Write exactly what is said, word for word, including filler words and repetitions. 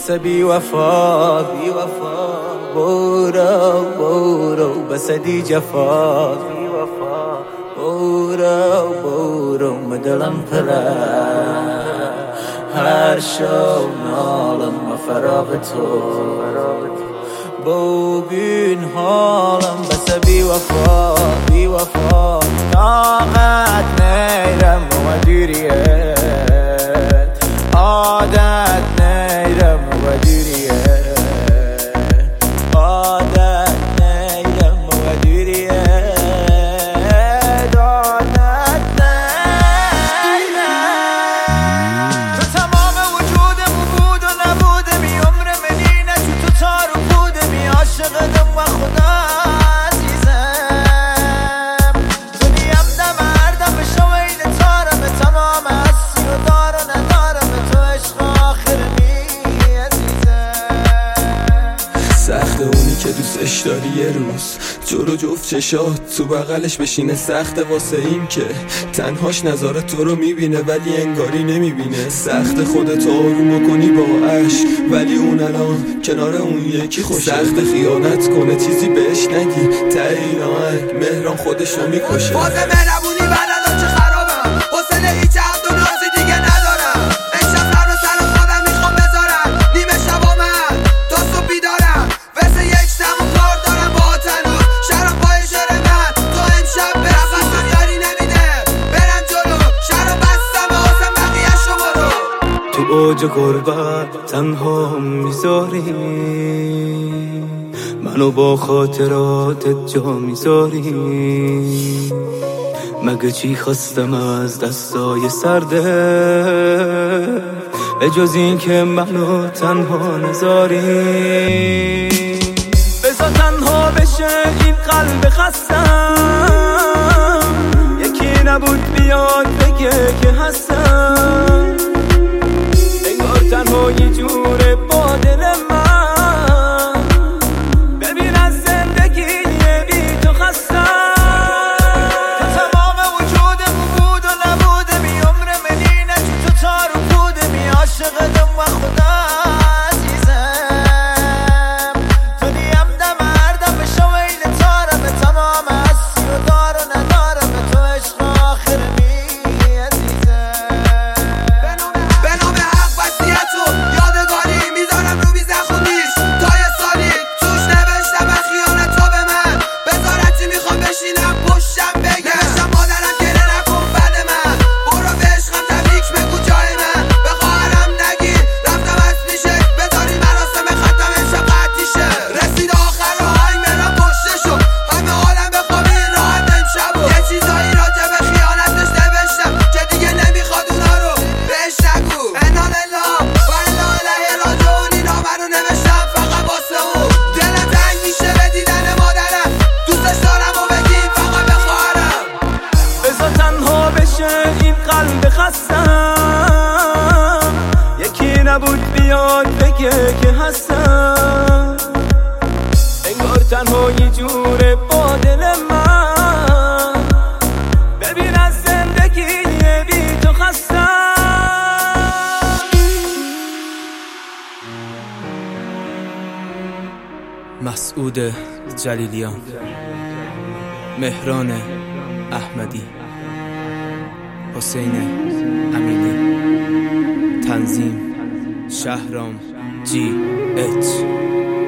بس بی وفا بی وفا برو برو بس دی جفا بی وفا برو برو مدلم پره هر شو نالم و فراغ تو ببین حالم بس بی وفا بی وفا طاقت نیرم و مدیریت عادت نیرم و مدیریت عادت نیرم و مدیریت عادت نیرم تو تمام وجودم بود و نبودم می عمر منینه تو تو تارو بودم می عاشقدم و خدا عزیزم تو نیم نمردم به شویل تارم تمام هستی و دار و ندارم تو عشق آخر می عزیزم سخت اونی که دوستش داری یه روز جلو جفت چشات تو بغلش بشینه سخت واسه این که تنهاش نظارت تو رو میبینه ولی انگاری نمیبینه سخت خودت آروم کنی با عشق ولی اون الان کنار اون یکی خوشه سخت خیانت کنه چیزی بهش نگی ته این آهنگ مهران خودش رو میکشه فاز مهربونی بلدم چه خرابم حسن هیچ عهد و نازی دیگه ندارم امشب سر و سر خودم میخوام بذارم نیمه شبا من تا صبح بیدارم واسه یک تموم کار دارم با تنوز شرم پای شر من تو امشب برم قسم یاری نمیده برم جلو شرم بستم واسم بقیه شما رو تو اوج غربت تنها میذاری منو با خاطراتت جا میذاری مگه چی خواستم از دستای سرده به جز این که منو تنها نذاری بذار تنها بشه این قلب خستم یکی نبود بیاد بگه که هستم انگار تنها یه جوره با دل من ببین از زندگی بی تو خستم تو تمام وجودم بود و نبودم می عمر منینه تو تو تارو بودم می عاشقدم و خدا عزیزم تو نیم نمردم به شویل تارم تمام هستی و دار و ندارم تو عشق آخر می عزیزم به نام حق وصیتو یادگاری میذارم رو میز خونیش تا یه سالی توش نوشتم از خیانت تو به من بذارتی میخوام بشینم پشتم بگم نوشتم مادرم گره نکن بد من برو به عشقم تبریک بگو جای من به خواهرم نگی رفتم از پیشه بذاری مراسم ختم امشب قطعیشه رسید آخر آهنگ مهران کشته شد همه عالم بخوابی راحت امشب یه چیزایی راجع به خیانتش نوشتم که دیگه نمیخواد اونا رو بهش نگو انا لله و انا الیه راجعون اینا منو نوشتم فقط واسه اون دلم تنگ میشه به دیدن مادرم دوستش دارم و بگی فقط به خواهرم بذار تنها بشه این قلب خستم یکی نبود بیاد بگه که هستم انگار تنها یه جوره با دل من ببین از زندگی بی تو خستم مسعود جلیلیان، مهران احمدی، حسین امینی، تنظیم شهرام جی اچ.